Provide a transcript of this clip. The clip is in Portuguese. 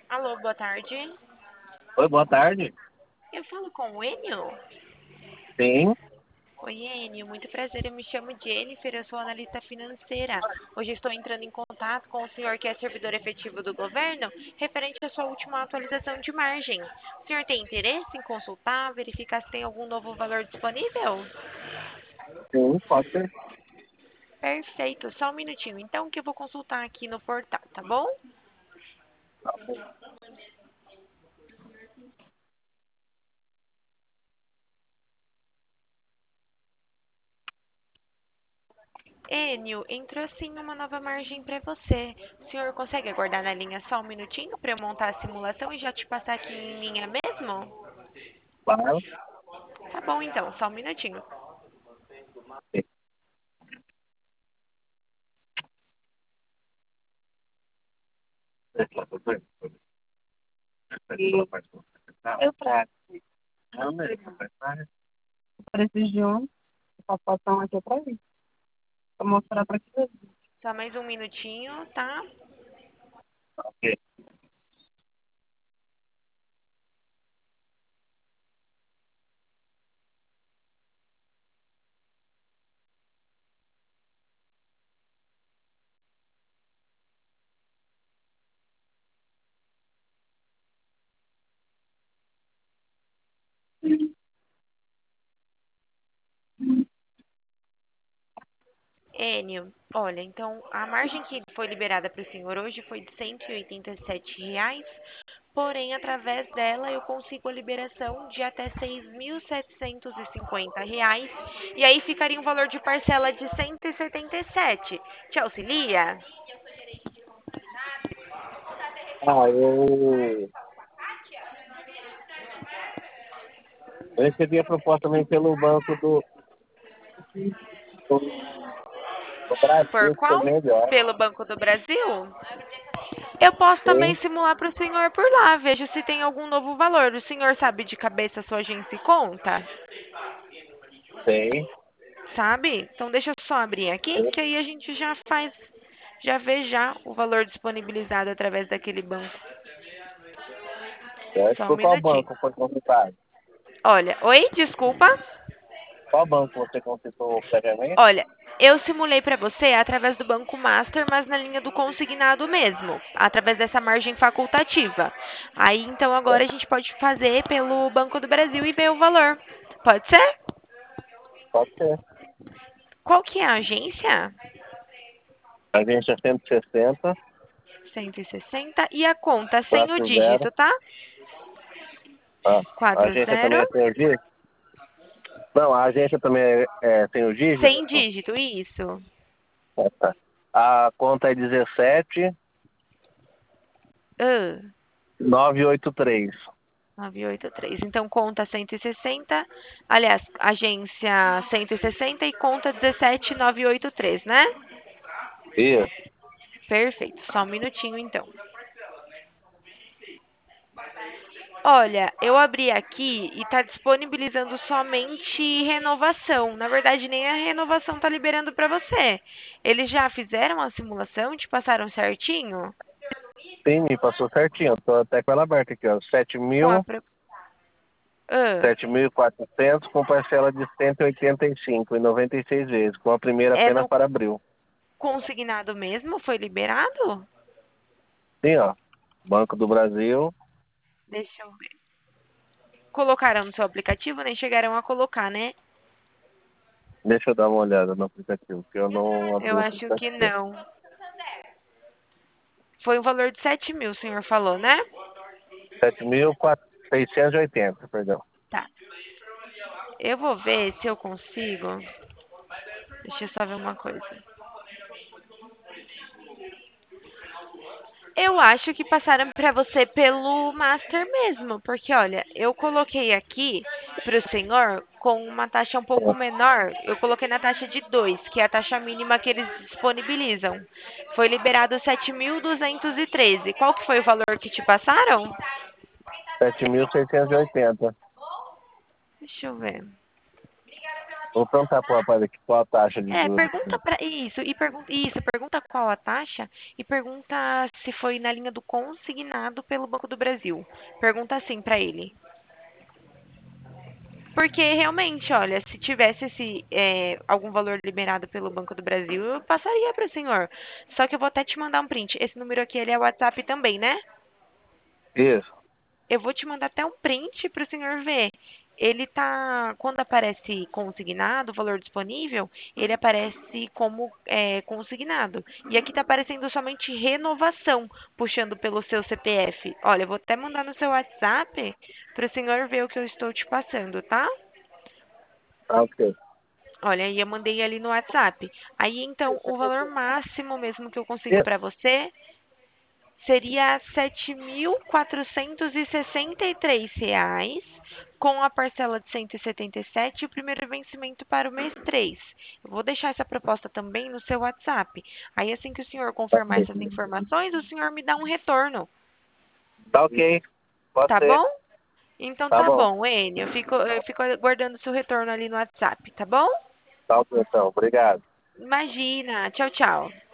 Alô, boa tarde. Oi, boa tarde. Eu falo com o Enio? Sim, Oi, Enio, muito prazer. Eu me chamo Jennifer, eu sou analista financeira. Hoje estou entrando em contato com o senhor que é servidor efetivo do governo, referente à sua última atualização de margem. O senhor tem interesse em consultar, verificar se tem algum novo valor disponível? sim, pode ser. Perfeito, só um minutinho. Então, que eu vou consultar aqui no portal, tá bom? Tá bom. Enio, entrou sim uma nova margem para você. O senhor consegue aguardar na linha só um minutinho para eu montar a simulação e já te passar aqui em linha mesmo? Claro. Tá bom então, só um minutinho. Sim. Eu trago. Preciso de um papotão aqui pra mim. Pra mostrar pra ti. Só mais um minutinho, tá? Ok. Enio, olha, então a margem que foi liberada para o senhor hoje foi de R$ 187, porém através dela eu consigo a liberação de até R$ 6.750, e aí ficaria um valor de parcela de 177. Te auxilia? Ah, eu recebi a proposta também pelo Banco do Por Brasil, que foi qual? melhor. Pelo Banco do Brasil? Eu posso também Sim, simular para o senhor por lá. Vejo se tem algum novo valor. O senhor sabe de cabeça a sua agência e conta? sim, Sabe? Então deixa eu só abrir aqui, sim. que aí a gente já faz, já vê já o valor disponibilizado através daquele banco. Certo. Só um Por qual minutinho. banco foi consultado? Olha, oi, desculpa. Qual banco você consultou previamente? Olha, eu simulei para você através do Banco Master, mas na linha do consignado mesmo, através dessa margem facultativa. Aí então agora a Certo. gente pode fazer pelo Banco do Brasil e ver o valor. Pode ser? Pode ser. Qual que é a agência? Agência 160 160 e a conta sem o 40. dígito, tá? Ah, a agência também 40 é sem o dígito? Não, a agência também é sem o dígito? sem dígito, isso. Ah, tá. A conta é Ah, 17983. 983. Então, conta 160. Aliás, agência 160 e conta 17983, né? Isso. Perfeito. Só um minutinho, então. Olha, eu abri aqui e está disponibilizando somente renovação. Na verdade, nem a renovação está liberando para você. Eles já fizeram a simulação? Te passaram certinho? Sim, me passou certinho. Eu tô até com ela aberta aqui, ó. Com a. Ah, 7.400 com parcela de 185,96 vezes, com a primeira é apenas no para abril. consignado mesmo? Foi liberado? Sim, ó. Banco do Brasil. Deixa eu ver. Colocaram no seu aplicativo? Nem chegaram a colocar, né? Deixa eu dar uma olhada no aplicativo, que eu não abri Eu o acho que aplicativo. não. Foi um valor de 7.000, o senhor falou, né? 7.680, perdão. Tá. Eu vou ver se eu consigo. Deixa eu só ver uma coisa. Eu acho que passaram para você pelo Master mesmo, porque olha, eu coloquei aqui para o senhor com uma taxa um pouco menor. Eu coloquei na taxa de 2, que é a taxa mínima que eles disponibilizam. Foi liberado 7.213. Qual que foi o valor que te passaram? 7.680. Deixa eu ver. Vou perguntar pro rapaz aqui qual a taxa de É, juros. pergunta para pergunta qual a taxa e pergunta se foi na linha do consignado pelo Banco do Brasil. Pergunta assim para ele. Porque realmente, olha, se tivesse algum valor liberado pelo Banco do Brasil, eu passaria para o senhor. Só que eu vou até te mandar um print. Esse número aqui, ele é WhatsApp também, né? Isso. Eu vou te mandar até um print para o senhor ver. Ele tá, quando aparece consignado, o valor disponível, ele aparece como consignado. E aqui está aparecendo somente renovação, puxando pelo seu CPF. Olha, eu vou até mandar no seu WhatsApp para o senhor ver o que eu estou te passando, tá? Tá ok. Olha, aí eu mandei ali no WhatsApp. Aí então, o valor máximo mesmo que eu consigo Isso. para você seria R$ 7.463, com a parcela de 177 e o primeiro vencimento para o mês 3. Eu vou deixar essa proposta também no seu WhatsApp. Aí assim que o senhor confirmar essas informações, o senhor me dá um retorno, Tá ok. Pode tá ser. bom? Então Tá tá bom. bom, Enio. Eu fico aguardando o seu retorno ali no WhatsApp, tá bom? Tá ok, então. Obrigado. Imagina. Tchau, tchau.